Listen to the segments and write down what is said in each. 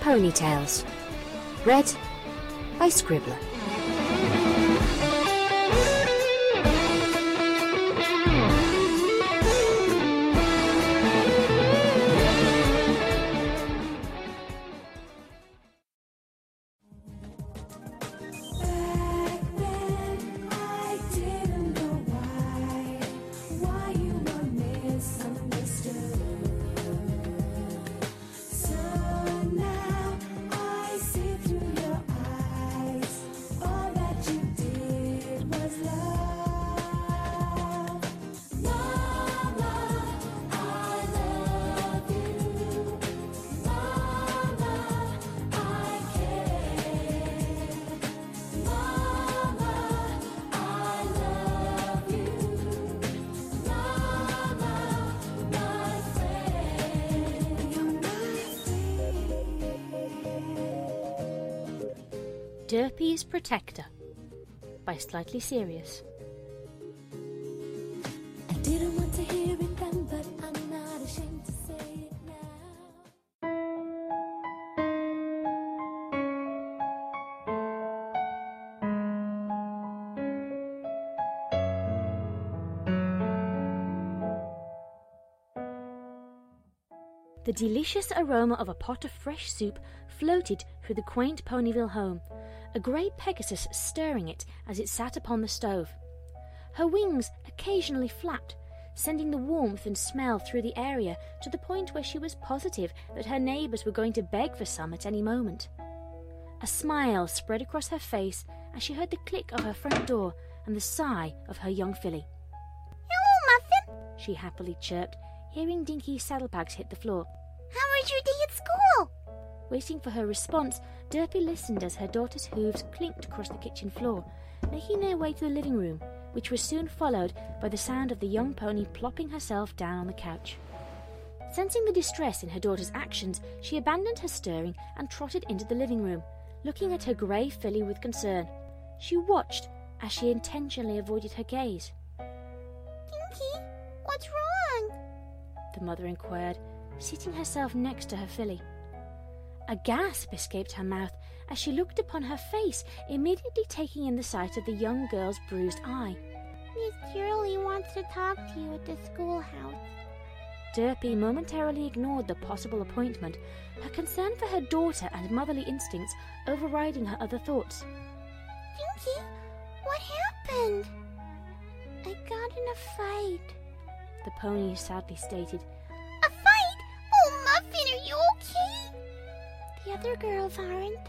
Ponytails. Read by Scribbler. Derpy's Protector by Slightly Serious. I didn't want to hear it then, but I'm not ashamed to say it now. The delicious aroma of a pot of fresh soup floated through the quaint Ponyville home, a grey Pegasus stirring it as it sat upon the stove. Her wings occasionally flapped, sending the warmth and smell through the area to the point where she was positive that her neighbours were going to beg for some at any moment. A smile spread across her face as she heard the click of her front door and the sigh of her young filly. "Hello, Muffin," she happily chirped, hearing Dinky's saddlebags hit the floor. "How was your day at school?" Waiting for her response, Derpy listened as her daughter's hooves clinked across the kitchen floor, making their way to the living room, which was soon followed by the sound of the young pony plopping herself down on the couch. Sensing the distress in her daughter's actions, she abandoned her stirring and trotted into the living room, looking at her grey filly with concern. She watched as she intentionally avoided her gaze. "Dinky, what's wrong?" the mother inquired, seating herself next to her filly. A gasp escaped her mouth as she looked upon her face, immediately taking in the sight of the young girl's bruised eye. "Miss Shirley wants to talk to you at the schoolhouse." Derpy momentarily ignored the possible appointment, her concern for her daughter and motherly instincts overriding her other thoughts. "Dinky, what happened?" "I got in a fight," the pony sadly stated. "A fight? Oh, Muffin, are you okay?" "The other girls aren't."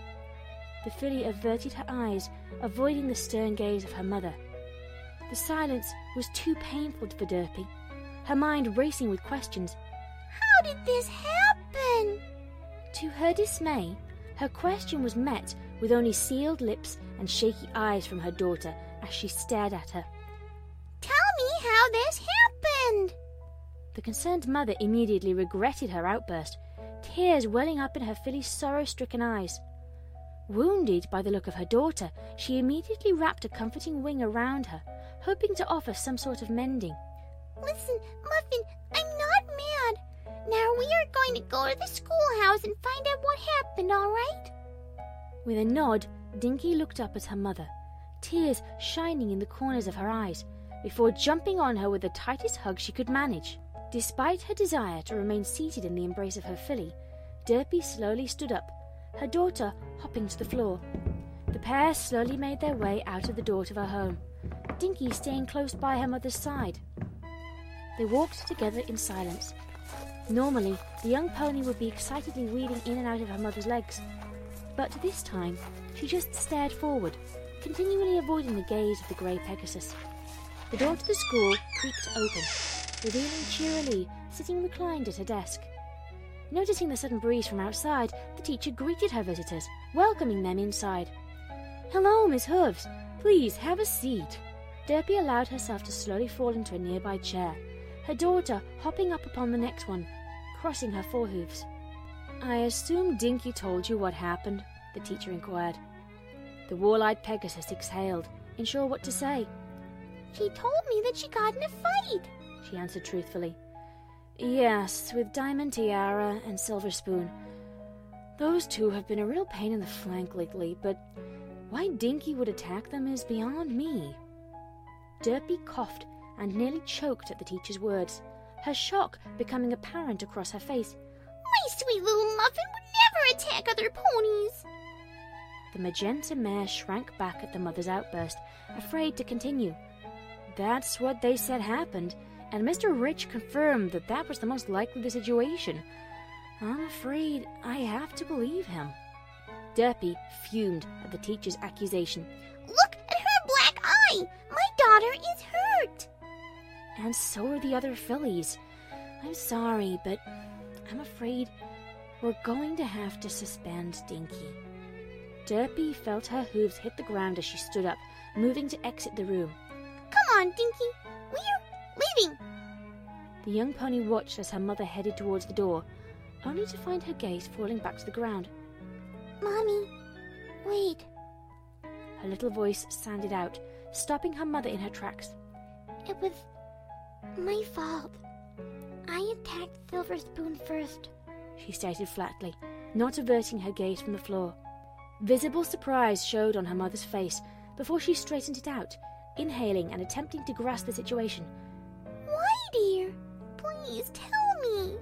The filly averted her eyes, avoiding the stern gaze of her mother. The silence was too painful for Derpy, her mind racing with questions. "How did this happen?" To her dismay, her question was met with only sealed lips and shaky eyes from her daughter as she stared at her. "Tell me how this happened." The concerned mother immediately regretted her outburst, tears welling up in her filly's sorrow-stricken eyes. Wounded by the look of her daughter, she immediately wrapped a comforting wing around her, hoping to offer some sort of mending. "Listen, Muffin, I'm not mad. Now we are going to go to the schoolhouse and find out what happened, all right?" With a nod, Dinky looked up at her mother, tears shining in the corners of her eyes, before jumping on her with the tightest hug she could manage. Despite her desire to remain seated in the embrace of her filly, Derpy slowly stood up, her daughter hopping to the floor. The pair slowly made their way out of the door to her home, Dinky staying close by her mother's side. They walked together in silence. Normally, the young pony would be excitedly weaving in and out of her mother's legs, but this time she just stared forward, continually avoiding the gaze of the grey Pegasus. The door to the school creaked open, revealing Cheerilee sitting reclined at her desk. Noticing the sudden breeze from outside, the teacher greeted her visitors, welcoming them inside. "Hello, Miss Hooves. Please have a seat." Derpy allowed herself to slowly fall into a nearby chair, her daughter hopping up upon the next one, crossing her forehooves. "I assume Dinky told you what happened?" the teacher inquired. The wall-eyed Pegasus exhaled, unsure what to say. "She told me that she got in a fight," she answered truthfully. "Yes, with Diamond Tiara and Silver Spoon. Those two have been a real pain in the flank lately, but why Dinky would attack them is beyond me. Derpy coughed and nearly choked at the teacher's words, her shock becoming apparent across her face. My sweet little Muffin would never attack other ponies. The magenta mare shrank back at the mother's outburst, afraid to continue. That's what they said happened, and Mr. Rich confirmed that that was the most likely situation. I'm afraid I have to believe him. Derpy fumed at the teacher's accusation. Look at her black eye! My daughter is hurt! And so are the other fillies. I'm sorry, but I'm afraid we're going to have to suspend Dinky. Derpy felt her hooves hit the ground as she stood up, moving to exit the room. Come on, Dinky. We're leaving. The young pony watched as her mother headed towards the door, only to find her gaze falling back to the ground. Mommy, wait. Her little voice sounded out, stopping her mother in her tracks. It was my fault. I attacked Silver Spoon first, she stated flatly, not averting her gaze from the floor. Visible surprise showed on her mother's face before she straightened it out, inhaling and attempting to grasp the situation. Why, dear? Please tell me.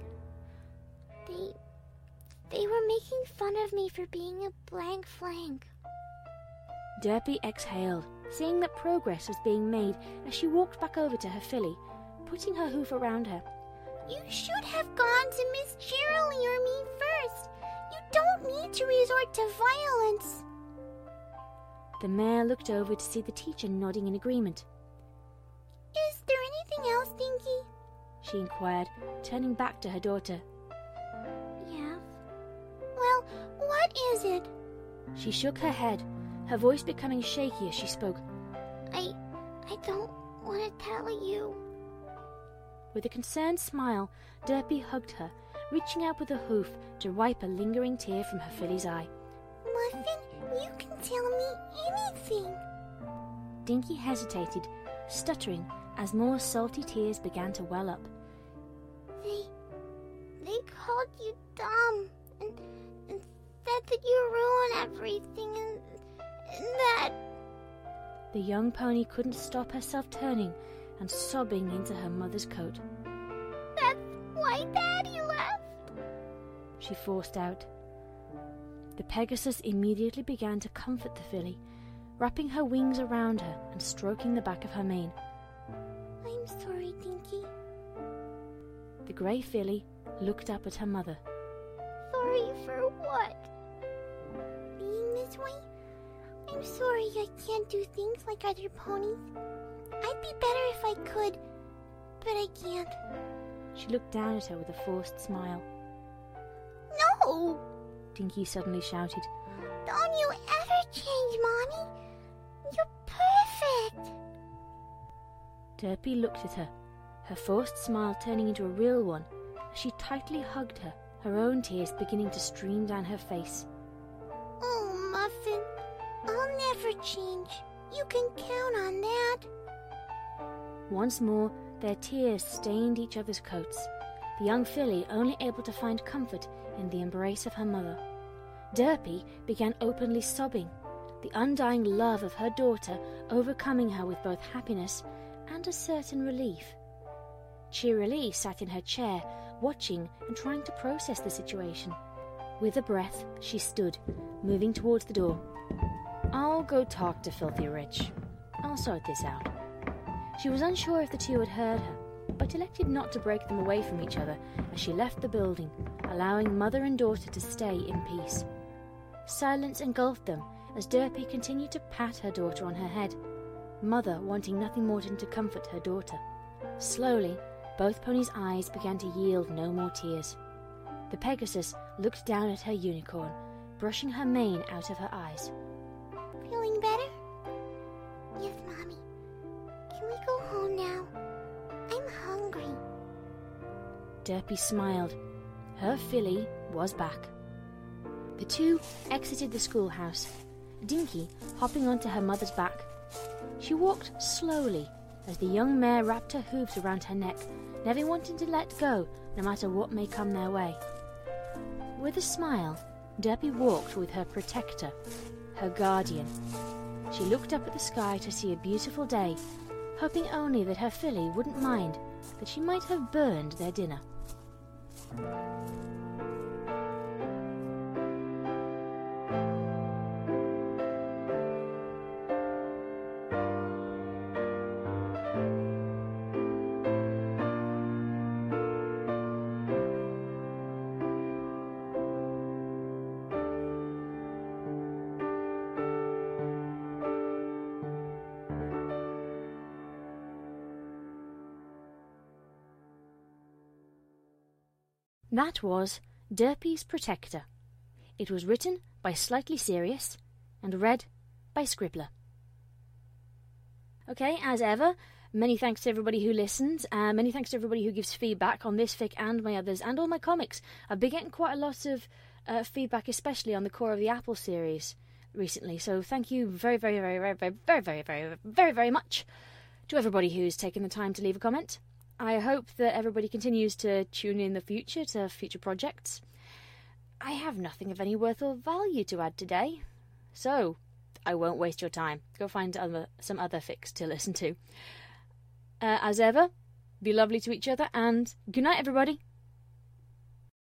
They were making fun of me for being a blank flank. Derpy exhaled, seeing that progress was being made as she walked back over to her filly, putting her hoof around her. You should have gone to Miss Cheerilee or me first. You don't need to resort to violence. The mare looked over to see the teacher nodding in agreement. Is there anything else, Dinky? She inquired, turning back to her daughter. Yes. Well, what is it? She shook her head, her voice becoming shaky as she spoke. I don't want to tell you. With a concerned smile, Derpy hugged her, reaching out with a hoof to wipe a lingering tear from her filly's eye. Muffin, you can tell me anything. Dinky hesitated, stuttering as more salty tears began to well up. They called you dumb and said that you ruin everything and that... The young pony couldn't stop herself turning and sobbing into her mother's coat. That's why Daddy left, she forced out. The Pegasus immediately began to comfort the filly, wrapping her wings around her and stroking the back of her mane. I'm sorry, Dinky. The grey filly looked up at her mother. Sorry for what? Being this way? I'm sorry I can't do things like other ponies. I'd be better if I could, but I can't. She looked down at her with a forced smile. No! Dinky suddenly shouted. Don't you ever change, Mommy! You're perfect! Derpy looked at her, her forced smile turning into a real one as she tightly hugged her, her own tears beginning to stream down her face. Oh, Muffin, I'll never change. You can count on that. Once more, their tears stained each other's coats, the young filly only able to find comfort in the embrace of her mother. Derpy began openly sobbing, the undying love of her daughter overcoming her with both happiness and a certain relief. Cheerilee sat in her chair, watching and trying to process the situation. With a breath, she stood, moving towards the door. I'll go talk to Filthy Rich. I'll sort this out. She was unsure if the two had heard her, but elected not to break them away from each other as she left the building, allowing mother and daughter to stay in peace. Silence engulfed them as Derpy continued to pat her daughter on her head, mother wanting nothing more than to comfort her daughter. Slowly, both ponies' eyes began to yield no more tears. The Pegasus looked down at her unicorn, brushing her mane out of her eyes. Feeling better? Yes, Mommy. Can we go home now? I'm hungry. Derpy smiled. Her filly was back. The two exited the schoolhouse, Dinky hopping onto her mother's back. She walked slowly as the young mare wrapped her hooves around her neck, never wanting to let go no matter what may come their way. With a smile, Derpy walked with her protector, her guardian. She looked up at the sky to see a beautiful day, hoping only that her filly wouldn't mind that she might have burned their dinner. That was Derpy's Protector. It was written by Slightly Serious and read by Scribbler. Okay, as ever, many thanks to everybody who listens, many thanks to everybody who gives feedback on this fic and my others, and all my comics. I've been getting quite a lot of feedback, especially on the Core of the Apple series recently, so thank you very, very, very, very, very, very, very, very, very, very much to everybody who's taken the time to leave a comment. I hope that everybody continues to tune in the future to future projects. I have nothing of any worth or value to add today, so I won't waste your time. Go find some other fics to listen to. As ever, be lovely to each other, and good night, everybody.